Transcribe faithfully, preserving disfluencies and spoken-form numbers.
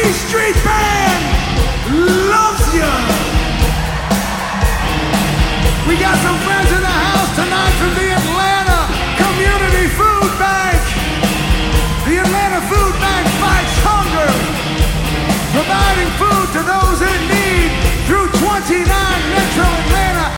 Street Band loves you. We got some friends in the house tonight from the Atlanta Community Food Bank. The Atlanta Food Bank fights hunger, providing food to those in need through twenty-nine Metro Atlanta